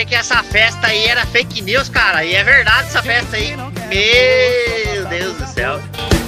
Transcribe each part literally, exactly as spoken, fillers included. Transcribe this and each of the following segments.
que essa festa aí era fake news, cara. E é verdade essa festa aí. Meu Deus do céu.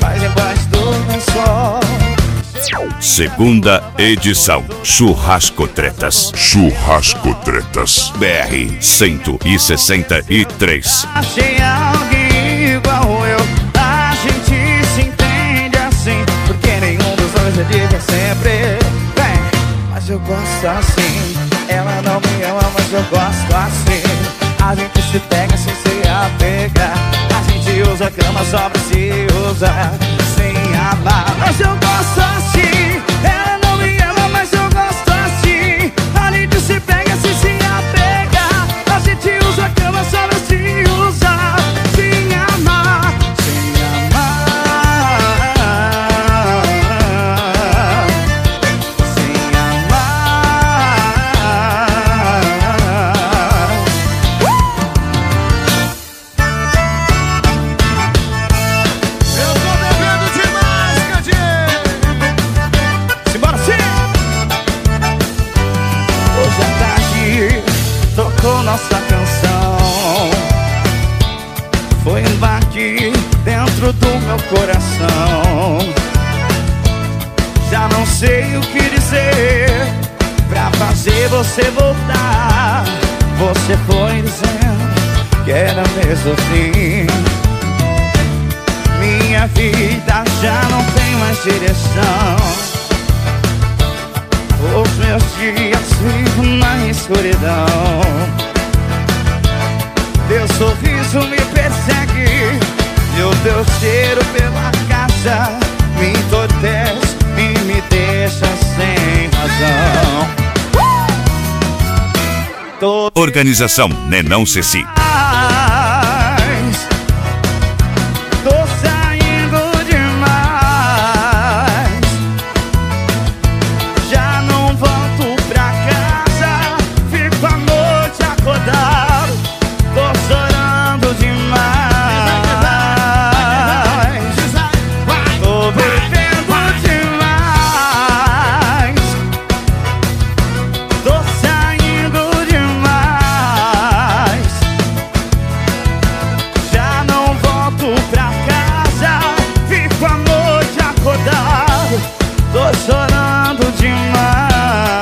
Segunda edição. Churrasco Tretas. Churrasco Tretas. B R cento e sessenta e três. Achei alguém igual eu. A gente se entende assim, porque nenhum dos dois é diga sempre. Bem, mas eu gosto assim. Ela não me ama, mas eu gosto assim. A gente se pega sem se apegar. A gente usa a cama só pra se usar, sem amar. Mas eu gosto assim. Ela não me ama, mas eu gosto assim. A gente se pega sem se apegar. A gente usa a cama só pra se usar, sem amar, sem amar, sem Eu tô bebendo demais, Cadê? Simbora sim! Hoje à tarde tocou nossa canção. Foi um baque dentro do meu coração. Já não sei o que dizer pra fazer você voltar. Você foi dizendo que era mesmo assim. Minha vida já não tem mais direção. Os meus dias vivo na escuridão. Teu sorriso me persegue e o teu cheiro pela casa me entorpece e me deixa sem razão. Tô Organização Nenão Ceci. Tô saindo demais. Já não volto pra casa. Fico a noite acordado. Tô chorando demais. Tô bebendo demais. Tô saindo demais. Já não volto pra casa. Fico a noite acordado. Tô chorando demais.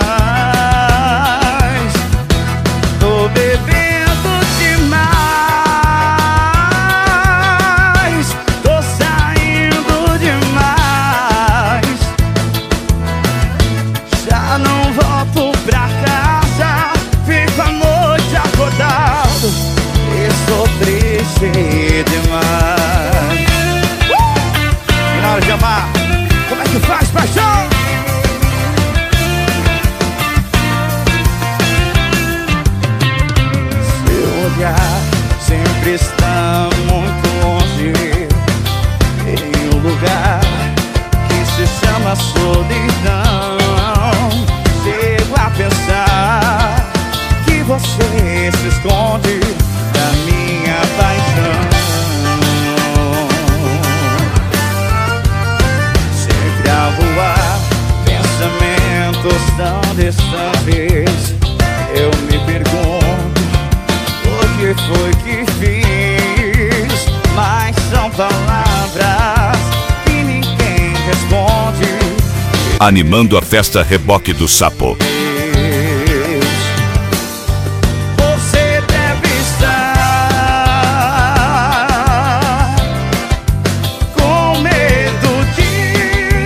Tô bebendo demais. Tô saindo demais. Já não volto pra casa. Fico a noite acordado. Estou triste demais. E na hora de amar, como é que faz, paixão? Seu olhar sempre está muito longe, em um lugar que se chama solidão. Chego a pensar que você se esconde da minha paixão. Sempre a voar, pensamentos tão distantes. Eu me pergunto o que foi que fiz, mas são palavras que ninguém responde. Animando a festa Reboque do Sapo. Você deve estar com medo de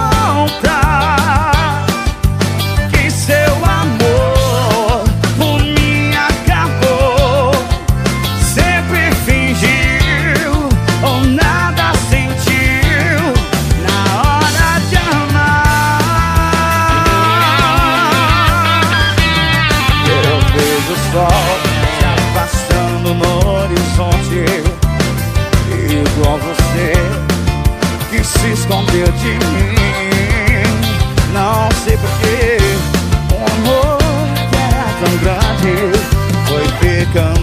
contar que seu amor por mim acabou. Sempre fingiu ou nada sentiu na hora de amar. Eu vejo o sol se afastando no horizonte, igual você que se escondeu de mim. Não sei porquê, o amor que era tão grande foi ficando